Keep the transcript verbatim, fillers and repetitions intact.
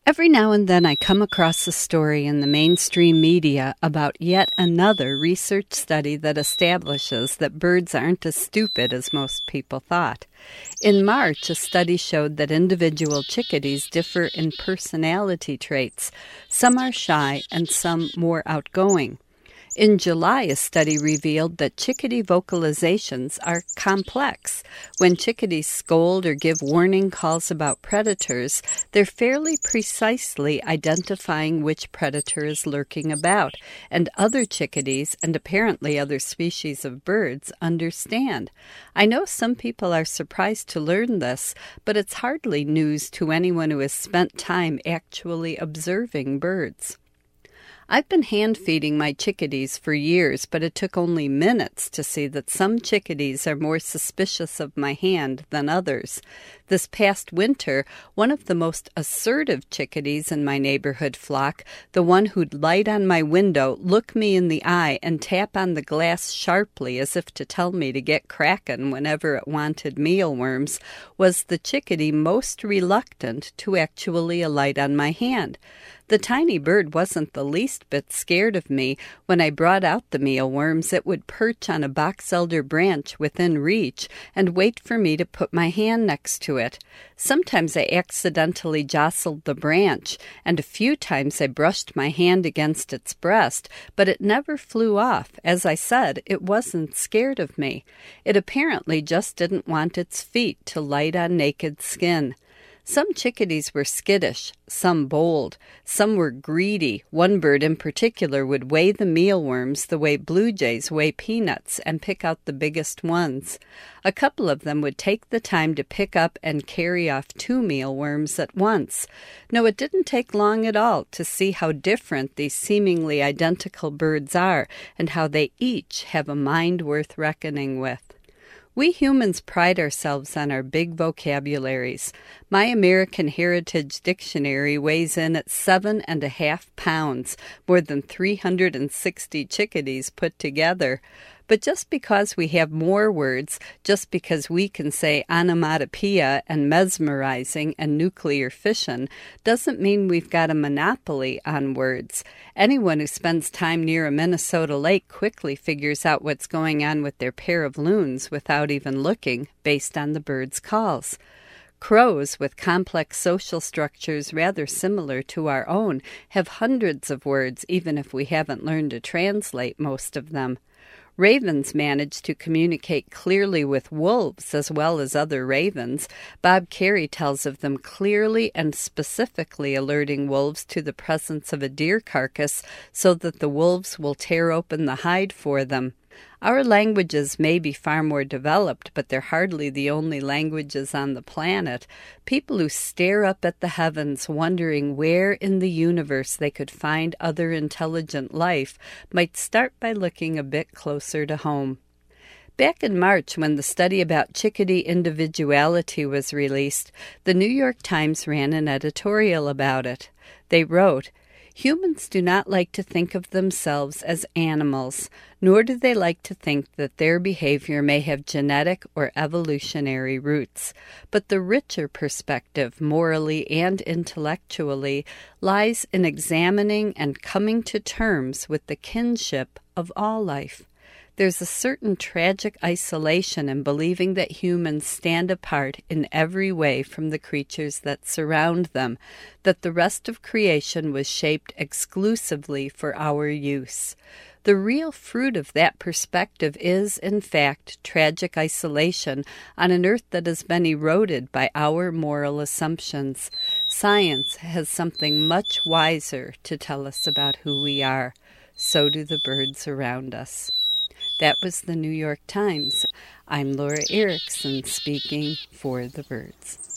Every now and then I come across a story in the mainstream media about yet another research study that establishes that birds aren't as stupid as most people thought. In March, a study showed that individual chickadees differ in personality traits. Some are shy and some more outgoing. In July, a study revealed that chickadee vocalizations are complex. When chickadees scold or give warning calls about predators, they're fairly precisely identifying which predator is lurking about, and other chickadees, and apparently other species of birds, understand. I know some people are surprised to learn this, but it's hardly news to anyone who has spent time actually observing birds. I've been hand-feeding my chickadees for years, but it took only minutes to see that some chickadees are more suspicious of my hand than others. This past winter, one of the most assertive chickadees in my neighborhood flock, the one who'd light on my window, look me in the eye, and tap on the glass sharply as if to tell me to get crackin' whenever it wanted mealworms, was the chickadee most reluctant to actually alight on my hand. The tiny bird wasn't the least bit scared of me. When I brought out the mealworms, it would perch on a box elder branch within reach and wait for me to put my hand next to it. Sometimes I accidentally jostled the branch, and a few times I brushed my hand against its breast, but it never flew off. As I said, it wasn't scared of me. It apparently just didn't want its feet to light on naked skin. Some chickadees were skittish, some bold, some were greedy. One bird in particular would weigh the mealworms the way blue jays weigh peanuts and pick out the biggest ones. A couple of them would take the time to pick up and carry off two mealworms at once. No, it didn't take long at all to see how different these seemingly identical birds are and how they each have a mind worth reckoning with. We humans pride ourselves on our big vocabularies. My American Heritage Dictionary weighs in at seven and a half pounds, more than three hundred sixty chickadees put together. But just because we have more words, just because we can say onomatopoeia and mesmerizing and nuclear fission, doesn't mean we've got a monopoly on words. Anyone who spends time near a Minnesota lake quickly figures out what's going on with their pair of loons without even looking, based on the birds' calls. Crows, with complex social structures rather similar to our own, have hundreds of words, even if we haven't learned to translate most of them. Ravens manage to communicate clearly with wolves as well as other ravens. Bob Carey tells of them clearly and specifically alerting wolves to the presence of a deer carcass so that the wolves will tear open the hide for them. Our languages may be far more developed, but they're hardly the only languages on the planet. People who stare up at the heavens wondering where in the universe they could find other intelligent life might start by looking a bit closer to home. Back in March, when the study about chickadee individuality was released, the New York Times ran an editorial about it. They wrote, "Humans do not like to think of themselves as animals, nor do they like to think that their behavior may have genetic or evolutionary roots. But the richer perspective, morally and intellectually, lies in examining and coming to terms with the kinship of all life. There's a certain tragic isolation in believing that humans stand apart in every way from the creatures that surround them, that the rest of creation was shaped exclusively for our use. The real fruit of that perspective is, in fact, tragic isolation on an earth that has been eroded by our moral assumptions. Science has something much wiser to tell us about who we are. So do the birds around us." That was the New York Times. I'm Laura Erickson speaking for the birds.